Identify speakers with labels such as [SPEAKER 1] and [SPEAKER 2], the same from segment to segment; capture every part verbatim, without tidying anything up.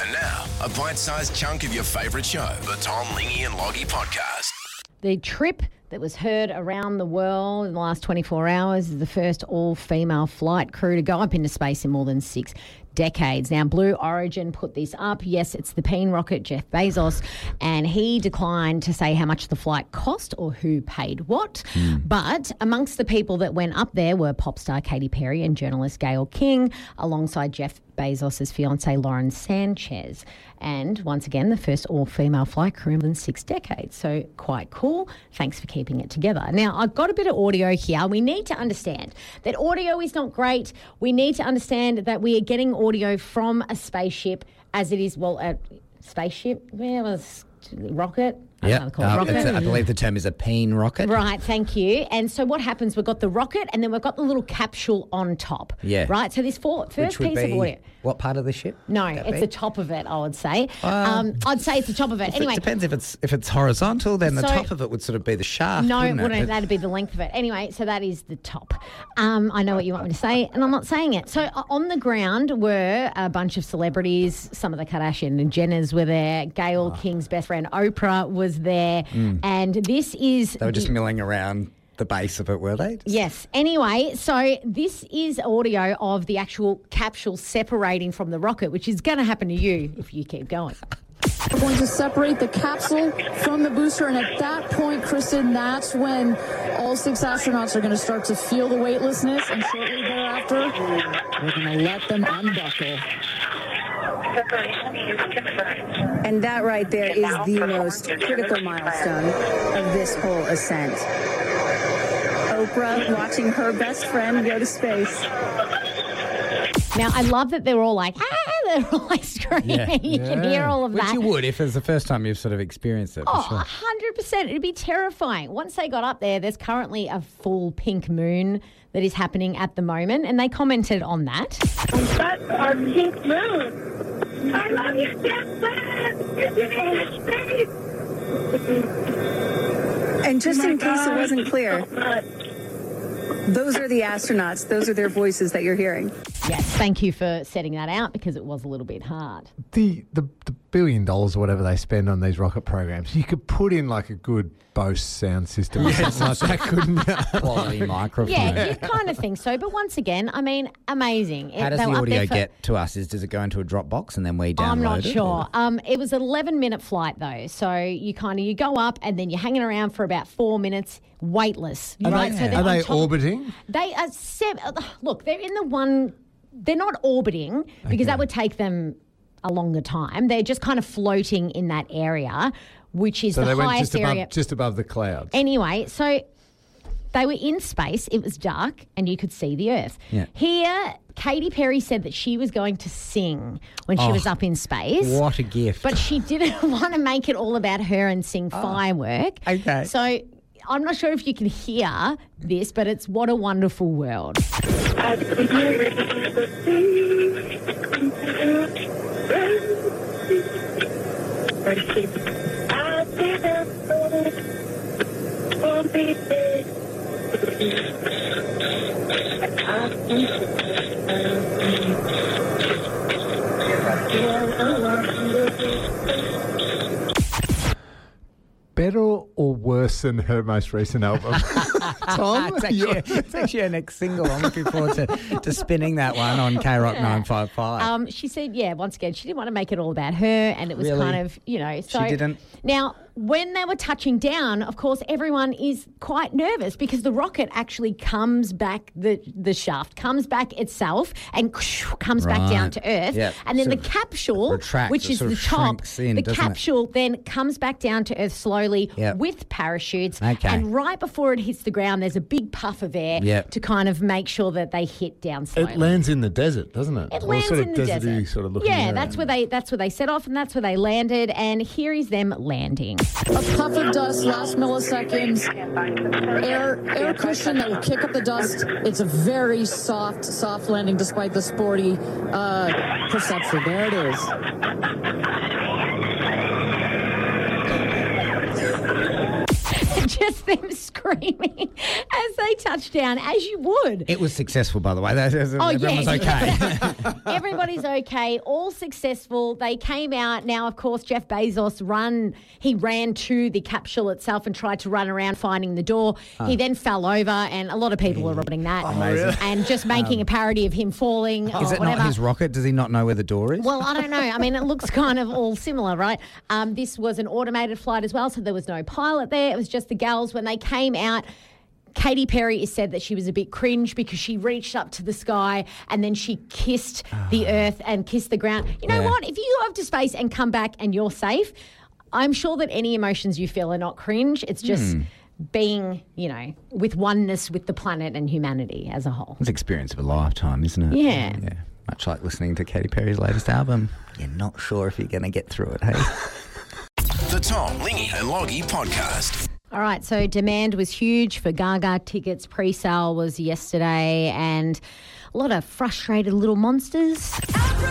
[SPEAKER 1] And now, a bite-sized chunk of your favourite show, the Tom, Lingy and Loggy podcast.
[SPEAKER 2] The trip that was heard around the world in the last twenty-four hours is the first all-female flight crew to go up into space in more than six decades. Now, Blue Origin put this up. Yes, it's the Peen rocket, Jeff Bezos, and he declined to say how much the flight cost or who paid what. Mm. But amongst the people that went up there were pop star Katy Perry and journalist Gayle King, alongside Jeff Bezos' fiancée Lauren Sanchez. And once again, the first all-female flight crew in six decades. So quite cool. Thanks for keeping it together. Now, I've got a bit of audio here. We need to understand that audio is not great. We need to understand that we are getting audio from a spaceship as it is, well, a spaceship, where was rocket?
[SPEAKER 3] Yeah, uh, I believe the term is a Peen rocket.
[SPEAKER 2] Right, thank you. And so what happens, we've got the rocket and then we've got the little capsule on top.
[SPEAKER 3] Yeah.
[SPEAKER 2] Right, so this for, first piece of audio.
[SPEAKER 3] What part of the ship?
[SPEAKER 2] No, it's be? the top of it, I would say. Uh, um, I'd say it's the top of it. Anyway,
[SPEAKER 3] it depends if it's if it's horizontal, then the so, top of it would sort of be the shaft.
[SPEAKER 2] No,
[SPEAKER 3] wouldn't
[SPEAKER 2] wouldn't
[SPEAKER 3] it?
[SPEAKER 2] it? That'd be the length of it. Anyway, so that is the top. Um, I know what you want me to say, and I'm not saying it. So uh, on the ground were a bunch of celebrities. Some of the Kardashian and Jenners were there. Gayle oh. King's best friend Oprah was there. Mm. And this is...
[SPEAKER 3] They were just milling around the base of it, were they? Just...
[SPEAKER 2] Yes. Anyway, so this is audio of the actual capsule separating from the rocket, which is going to happen to you if you keep going.
[SPEAKER 4] We're going to separate the capsule from the booster, and at that point, Kristen, that's when all six astronauts are going to start to feel the weightlessness, and shortly thereafter, we're going to let them unbuckle.
[SPEAKER 5] And that right there is the most critical milestone of this whole ascent. Oprah watching her best friend go to space.
[SPEAKER 2] Now, I love that they're all like, ah, they're all like screaming. Yeah. You yeah. can hear all of
[SPEAKER 3] Which
[SPEAKER 2] that.
[SPEAKER 3] Which you would if it's the first time you've sort of experienced it.
[SPEAKER 2] Oh,
[SPEAKER 3] for sure.
[SPEAKER 2] one hundred percent. It'd be terrifying. Once they got up there, there's currently a full pink moon that is happening at the moment, and they commented on that.
[SPEAKER 6] That's our pink moon. I love you, Jeff.
[SPEAKER 5] And just
[SPEAKER 6] oh
[SPEAKER 5] in case
[SPEAKER 6] God.
[SPEAKER 5] it wasn't clear, those are the astronauts. Those are their voices that you're hearing.
[SPEAKER 2] Yes, thank you for setting that out because it was a little bit hard.
[SPEAKER 7] The, the the billion dollars or whatever they spend on these rocket programs, you could put in like a good Bose sound system or something like that, couldn't you?
[SPEAKER 3] Quality microphone.
[SPEAKER 2] Yeah, you kind of think so. But once again, I mean, amazing.
[SPEAKER 3] How does the audio for... get to us? Is Does it go into a Dropbox and then we download it?
[SPEAKER 2] I'm not
[SPEAKER 3] it,
[SPEAKER 2] sure. Um, it was an eleven-minute flight, though. So you kind of, you go up and then you're hanging around for about four minutes, weightless.
[SPEAKER 7] Are
[SPEAKER 2] right?
[SPEAKER 7] they,
[SPEAKER 2] so
[SPEAKER 7] are they orbiting?
[SPEAKER 2] They are, seven, look, they're in the one, they're not orbiting because
[SPEAKER 7] okay.
[SPEAKER 2] that would take them a longer time. They're just kind of floating in that area, which is
[SPEAKER 7] so
[SPEAKER 2] the
[SPEAKER 7] they went
[SPEAKER 2] highest
[SPEAKER 7] just above,
[SPEAKER 2] area.
[SPEAKER 7] just above the clouds.
[SPEAKER 2] Anyway, so they were in space. It was dark and you could see the Earth.
[SPEAKER 3] Yeah.
[SPEAKER 2] Here, Katy Perry said that she was going to sing when she
[SPEAKER 3] oh,
[SPEAKER 2] was up in space.
[SPEAKER 3] What a gift.
[SPEAKER 2] But she didn't want to make it all about her and sing oh, firework.
[SPEAKER 3] Okay.
[SPEAKER 2] So I'm not sure if you can hear this, but it's What a Wonderful World.
[SPEAKER 7] Better or worse than her most recent album? Tom?
[SPEAKER 3] it's, actually, it's actually her next single. I'm looking forward to, to spinning that one on K Rock nine five five.
[SPEAKER 2] Um, she said, yeah, once again, she didn't want to make it all about her, and it was
[SPEAKER 3] really?
[SPEAKER 2] kind of, you know. So
[SPEAKER 3] she didn't?
[SPEAKER 2] Now, when they were touching down, of course, everyone is quite nervous because the rocket actually comes back, the, the shaft comes back itself and comes right. back down to Earth.
[SPEAKER 3] Yep.
[SPEAKER 2] And then
[SPEAKER 3] sort
[SPEAKER 2] the capsule,
[SPEAKER 3] retracts,
[SPEAKER 2] which is
[SPEAKER 3] sort
[SPEAKER 2] the
[SPEAKER 3] of
[SPEAKER 2] top,
[SPEAKER 3] in,
[SPEAKER 2] the capsule it? then comes back down to Earth slowly
[SPEAKER 3] yep.
[SPEAKER 2] with parachutes.
[SPEAKER 3] Okay.
[SPEAKER 2] And right before it hits the ground, there's a big puff of air
[SPEAKER 3] yep.
[SPEAKER 2] to kind of make sure that they hit down slowly.
[SPEAKER 7] It lands in the desert, doesn't it?
[SPEAKER 2] It
[SPEAKER 7] All
[SPEAKER 2] lands
[SPEAKER 7] sort of
[SPEAKER 2] in the desert.
[SPEAKER 7] Sort of looking
[SPEAKER 2] yeah,
[SPEAKER 7] around.
[SPEAKER 2] that's where they that's where they set off and that's where they landed. And here is them landing.
[SPEAKER 4] A puff of dust, last milliseconds, air air cushion that will kick up the dust. It's a very soft, soft landing despite the sporty uh, perception. There it is.
[SPEAKER 2] just them screaming as they touched down, as you would.
[SPEAKER 3] It was successful, by the way. That, that,
[SPEAKER 2] Oh,
[SPEAKER 3] everyone was
[SPEAKER 2] yes.
[SPEAKER 3] okay.
[SPEAKER 2] Everybody's okay, all successful. They came out. Now, of course, Jeff Bezos run. He ran to the capsule itself and tried to run around finding the door. He then fell over, and a lot of people were reporting that.
[SPEAKER 3] Amazing.
[SPEAKER 2] And just making a parody of him falling or
[SPEAKER 3] Is it
[SPEAKER 2] whatever.
[SPEAKER 3] not his rocket? Does he not know where the door is?
[SPEAKER 2] Well, I don't know. I mean, it looks kind of all similar, right? Um, this was an automated flight as well, so there was no pilot there. It was just the gals. When they came out, Katy Perry has said that she was a bit cringe because she reached up to the sky and then she kissed the earth and kissed the ground. You know
[SPEAKER 3] Yeah.
[SPEAKER 2] what? If you go up to space and come back and you're safe, I'm sure that any emotions you feel are not cringe. It's just
[SPEAKER 3] Hmm.
[SPEAKER 2] being, you know, with oneness with the planet and humanity as a whole.
[SPEAKER 3] It's the experience of a lifetime, isn't it?
[SPEAKER 2] Yeah.
[SPEAKER 3] Yeah. Much like listening to Katy Perry's latest album. You're not sure if you're going to get through it, hey?
[SPEAKER 1] The Tom, Lingy and Loggy Podcast.
[SPEAKER 2] All right, so demand was huge for Gaga tickets. Pre-sale was yesterday, and a lot of frustrated little monsters.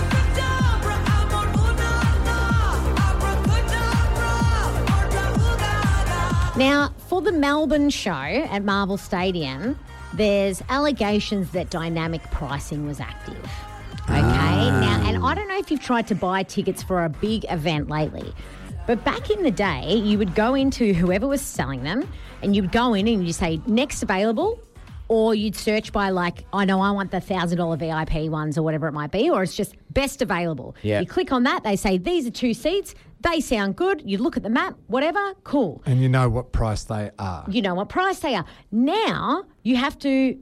[SPEAKER 2] Now, for the Melbourne show at Marvel Stadium, there's allegations that dynamic pricing was active. Okay, now, and I don't know if you've tried to buy tickets for a big event lately, but back in the day, you would go into whoever was selling them and you'd go in and you'd say, next available, or you'd search by like, I know I want the one thousand dollars V I P ones or whatever it might be, or it's just best available.
[SPEAKER 3] Yeah.
[SPEAKER 2] You click on that, they say, these are two seats, they sound good, you look at the map, whatever, cool.
[SPEAKER 7] And you know what price they are.
[SPEAKER 2] You know what price they are. Now you have to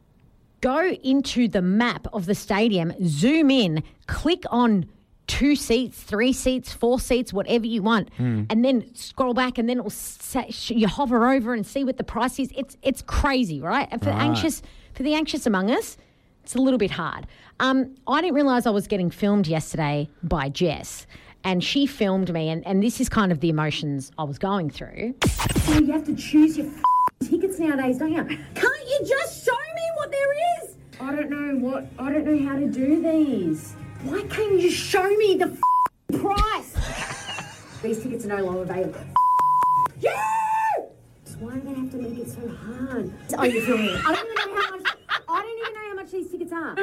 [SPEAKER 2] go into the map of the stadium, zoom in, click on two seats, three seats, four seats, whatever you want, and then scroll back, and then it will say, you hover over and see what the price is. It's it's crazy, right? And for
[SPEAKER 3] Right.
[SPEAKER 2] anxious for the anxious among us, it's a little bit hard. Um, I didn't realise I was getting filmed yesterday by Jess, and she filmed me, and, and this is kind of the emotions I was going through.
[SPEAKER 8] You have to choose your f- tickets nowadays, don't you? Can't you just show me what there is? I don't know what. I don't know how to do these. Why can't you just show me the f- price? These tickets are no longer available. Yeah! Why do they have to make it so hard? Oh, you're filming it. I don't even know how much. I don't even know how much these tickets are.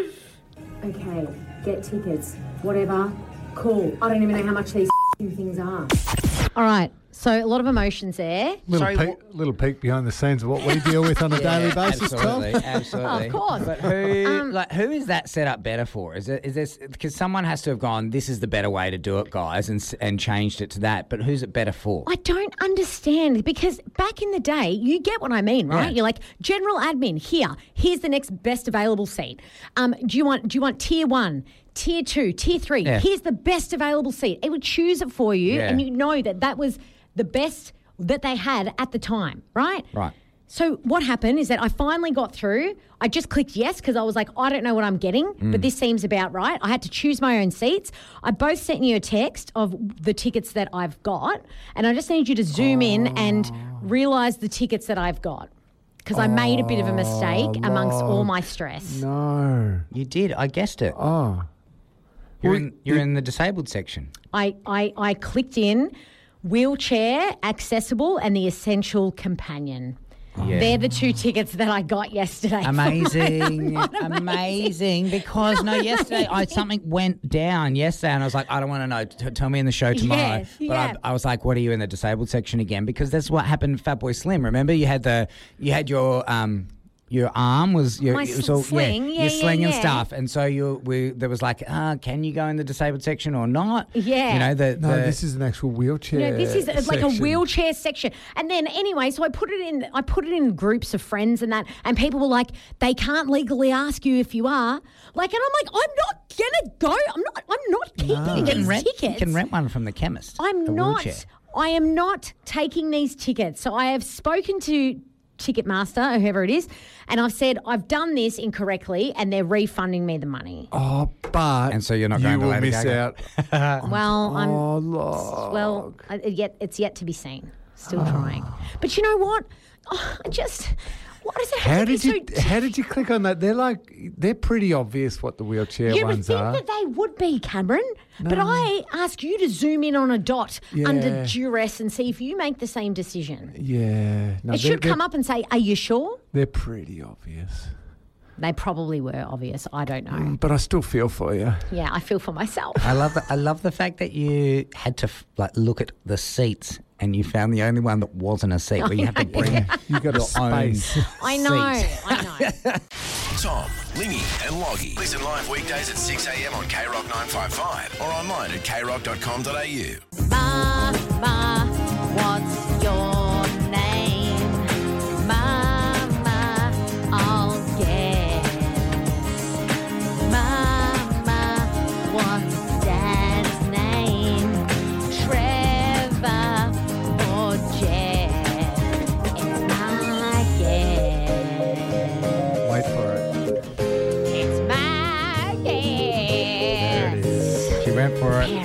[SPEAKER 8] Okay, get tickets. Whatever. Cool. I don't even know how much these f- things are.
[SPEAKER 2] All right, so a lot of emotions there.
[SPEAKER 7] Little,
[SPEAKER 3] Sorry,
[SPEAKER 7] peek, little peek behind the scenes of what we deal with on a daily basis,
[SPEAKER 3] absolutely,
[SPEAKER 7] Tom.
[SPEAKER 3] absolutely.
[SPEAKER 2] Of course.
[SPEAKER 3] But who,
[SPEAKER 2] Um,
[SPEAKER 3] like, who is that set up better for? Is it is this because someone has to have gone? This is the better way to do it, guys, and s- and changed it to that. But who's it better for?
[SPEAKER 2] I don't understand, because back in the day, you get what I mean, right?
[SPEAKER 3] Yeah.
[SPEAKER 2] You're like, general admin, here, here's the next best available seat. Um, do you want do you want tier one, tier two, tier three?
[SPEAKER 3] Yeah.
[SPEAKER 2] Here's the best available seat. It would choose it for you,
[SPEAKER 3] Yeah.
[SPEAKER 2] and you know that that was the best that they had at the time, right?
[SPEAKER 3] Right.
[SPEAKER 2] So what happened is that I finally got through. I just clicked yes because I was like, I don't know what I'm getting,
[SPEAKER 3] Mm.
[SPEAKER 2] but this seems about right. I had to choose my own seats. I both sent you a text of the tickets that I've got, and I just need you to zoom in and realise the tickets that I've got, because I made a bit of a mistake amongst all my stress.
[SPEAKER 7] No.
[SPEAKER 3] You did. I guessed it.
[SPEAKER 7] Oh.
[SPEAKER 3] You're
[SPEAKER 7] Well,
[SPEAKER 3] in. You're in the disabled section.
[SPEAKER 2] I, I, I clicked in wheelchair, accessible, and the essential companion.
[SPEAKER 3] Yeah.
[SPEAKER 2] They're the two tickets that I got yesterday.
[SPEAKER 3] Amazing, amazing. Because no, yesterday I something went down yesterday, and I was like, I don't want to know. T- tell me in the show tomorrow.
[SPEAKER 2] Yes,
[SPEAKER 3] but
[SPEAKER 2] yeah.
[SPEAKER 3] I, I was like, what are you in the disabled section again? Because that's what happened to Fatboy Slim. Remember, you had the you had your um. Your arm was your
[SPEAKER 2] My
[SPEAKER 3] it was all,
[SPEAKER 2] sling,
[SPEAKER 3] yeah,
[SPEAKER 2] yeah,
[SPEAKER 3] your
[SPEAKER 2] yeah,
[SPEAKER 3] sling and
[SPEAKER 2] yeah.
[SPEAKER 3] stuff, and so you we there was like, ah, can you go in the disabled section or not?
[SPEAKER 2] Yeah.
[SPEAKER 3] you know the,
[SPEAKER 7] No,
[SPEAKER 3] the
[SPEAKER 7] this is an actual wheelchair.
[SPEAKER 2] You know, this is uh, like a
[SPEAKER 7] section.
[SPEAKER 2] wheelchair section. And then anyway, so I put it in I put it in groups of friends and that, and people were like, they can't legally ask you if you are. Like, and I'm like, I'm not gonna go. I'm not I'm not keeping
[SPEAKER 3] you
[SPEAKER 2] these
[SPEAKER 3] can rent
[SPEAKER 2] tickets.
[SPEAKER 3] you can rent one from the chemist.
[SPEAKER 2] I'm
[SPEAKER 3] a
[SPEAKER 2] not
[SPEAKER 3] wheelchair.
[SPEAKER 2] I am not taking these tickets. So I have spoken to Ticketmaster or whoever it is, and I've said I've done this incorrectly and they're refunding me the money.
[SPEAKER 7] Oh, but
[SPEAKER 3] And so you're not
[SPEAKER 7] you
[SPEAKER 3] going to
[SPEAKER 7] will
[SPEAKER 3] Lady
[SPEAKER 7] miss
[SPEAKER 3] Gaga?
[SPEAKER 7] out.
[SPEAKER 2] Well, I'm
[SPEAKER 7] Oh, look.
[SPEAKER 2] well, I- yet it's yet to be seen. Still trying. But you know what? Oh, I just What does it
[SPEAKER 7] How
[SPEAKER 2] have to
[SPEAKER 7] did
[SPEAKER 2] be
[SPEAKER 7] you
[SPEAKER 2] so
[SPEAKER 7] How did you click on that? They're like they're pretty obvious what the wheelchair
[SPEAKER 2] You would
[SPEAKER 7] ones
[SPEAKER 2] think
[SPEAKER 7] are.
[SPEAKER 2] that they would be, Cameron. But I ask you to zoom in on a dot
[SPEAKER 7] Yeah.
[SPEAKER 2] under duress and see if you make the same decision.
[SPEAKER 7] Yeah, no,
[SPEAKER 2] It should come up and say, "Are you sure?"
[SPEAKER 7] They're pretty obvious,
[SPEAKER 2] They probably were obvious. I don't know.
[SPEAKER 7] but I still feel for you.
[SPEAKER 2] Yeah, I feel for myself.
[SPEAKER 3] I love the, I love the fact that you had to f- like look at the seats and you found the only one that wasn't a seat where you have to bring
[SPEAKER 7] You got a
[SPEAKER 3] your own
[SPEAKER 7] space.
[SPEAKER 2] I know.
[SPEAKER 3] seat.
[SPEAKER 2] I know.
[SPEAKER 1] Tom, Lingy and Loggy. Listen live weekdays at six a.m. on K Rock nine five five or online at k rock dot com dot a u.
[SPEAKER 2] Mama, what's your name? Mama, I'll guess. Mama, what's Dad's name? Trevor or Jeff? It's my guess.
[SPEAKER 7] Wait for it.
[SPEAKER 2] It's my
[SPEAKER 7] There it
[SPEAKER 2] guess.
[SPEAKER 7] is.
[SPEAKER 3] She went for it.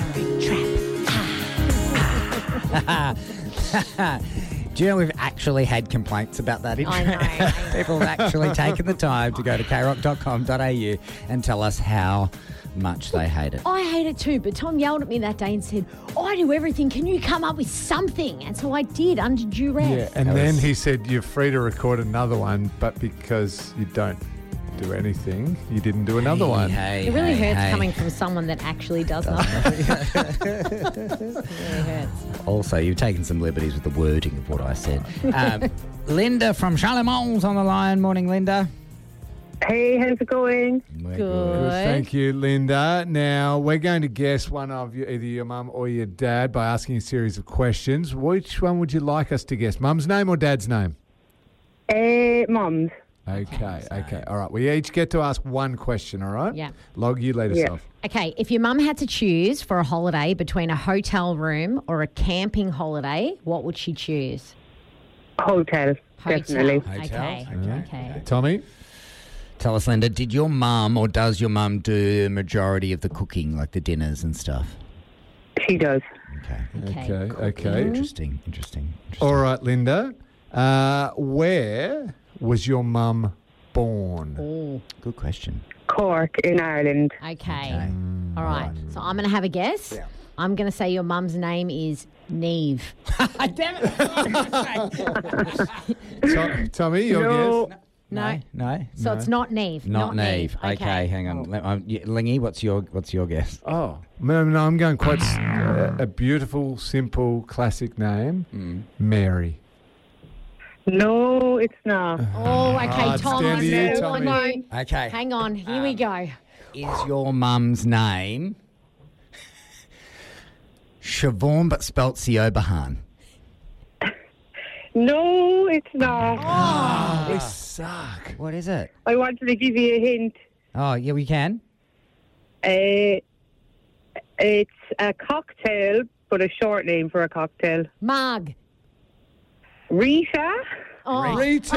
[SPEAKER 2] Parent trap.
[SPEAKER 3] Do you know we've actually had complaints about that intro?
[SPEAKER 2] I know.
[SPEAKER 3] People have actually taken the time to go to k rock dot com dot a u and tell us how much they hate it.
[SPEAKER 2] I hate it too, but Tom yelled at me that day and said, I do everything. Can you come up with something? And so I did under duress.
[SPEAKER 7] Yeah, and
[SPEAKER 3] That
[SPEAKER 7] then
[SPEAKER 3] was-
[SPEAKER 7] he said you're free to record another one, but because you don't do anything, you didn't do another one.
[SPEAKER 3] Hey,
[SPEAKER 2] It really
[SPEAKER 3] hey,
[SPEAKER 2] hurts
[SPEAKER 3] hey.
[SPEAKER 2] coming from someone that actually does nothing. It really hurts.
[SPEAKER 3] Also, you've taken some liberties with the wording of what I said. Um, Linda from Charlemagne's on the line. Morning, Linda.
[SPEAKER 6] Hey, how's it going?
[SPEAKER 3] We're
[SPEAKER 2] Good.
[SPEAKER 7] Thank you, Linda. Now, we're going to guess one of you, either your mum or your dad, by asking a series of questions. Which one would you like us to guess? Mum's name or dad's name?
[SPEAKER 6] Uh, Mums.
[SPEAKER 7] Okay, okay. All right. We each get to ask one question, all right?
[SPEAKER 2] Yeah.
[SPEAKER 7] Log, you lead us
[SPEAKER 6] Yeah.
[SPEAKER 7] off.
[SPEAKER 2] Okay, if your mum had to choose for a holiday between a hotel room or a camping holiday, what would she choose?
[SPEAKER 6] Hotel,
[SPEAKER 2] Hotel.
[SPEAKER 6] definitely.
[SPEAKER 2] Okay.
[SPEAKER 3] Okay.
[SPEAKER 2] Okay.
[SPEAKER 7] Tommy?
[SPEAKER 3] Tell us, Linda, did your mum or does your mum do the majority of the cooking, like the dinners and stuff?
[SPEAKER 6] She does.
[SPEAKER 3] Okay.
[SPEAKER 2] Okay.
[SPEAKER 7] Okay, okay.
[SPEAKER 3] Interesting, interesting, interesting.
[SPEAKER 7] All right, Linda. Uh, where was your mum born?
[SPEAKER 2] Oh,
[SPEAKER 3] Good question.
[SPEAKER 6] Cork in Ireland.
[SPEAKER 2] okay. All right. So I'm going to have a guess.
[SPEAKER 3] Yeah.
[SPEAKER 2] I'm going to say your mum's name is Neve.
[SPEAKER 3] Damn it!
[SPEAKER 7] To- Tommy, your
[SPEAKER 6] No.
[SPEAKER 7] guess?
[SPEAKER 2] No.
[SPEAKER 3] No.
[SPEAKER 2] So it's not Neve.
[SPEAKER 3] Not, Neve. Okay. hang on. Let- um, yeah, Lingy, what's your what's your guess?
[SPEAKER 7] Oh, no, no, I'm going quite s- uh, a beautiful, simple, classic name.
[SPEAKER 3] Mm.
[SPEAKER 7] Mary.
[SPEAKER 6] No, it's not.
[SPEAKER 2] Oh, okay,
[SPEAKER 7] Ah, it's
[SPEAKER 2] Tom.
[SPEAKER 7] down to you,
[SPEAKER 2] no,
[SPEAKER 7] Tommy.
[SPEAKER 2] no.
[SPEAKER 3] Okay.
[SPEAKER 2] Hang on. Here we go.
[SPEAKER 3] Is your mum's name Siobhan but spelt Siobhan?
[SPEAKER 6] No, it's not.
[SPEAKER 7] We suck.
[SPEAKER 3] What is it?
[SPEAKER 6] I wanted to give you a hint.
[SPEAKER 3] Oh, yeah, we can.
[SPEAKER 6] Uh, it's a cocktail, but a short name for a cocktail.
[SPEAKER 2] Marg.
[SPEAKER 6] Rita?
[SPEAKER 2] Oh,
[SPEAKER 7] Rita.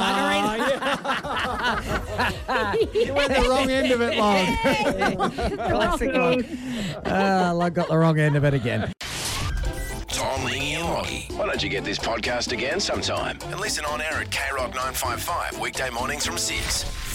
[SPEAKER 7] You went the wrong end of it, Log.
[SPEAKER 3] Classic one. Uh, I got the wrong end of it again.
[SPEAKER 1] Tom, Lingy and Loggy. Why don't you get this podcast again sometime and listen on air at K Rock nine five five weekday mornings from six.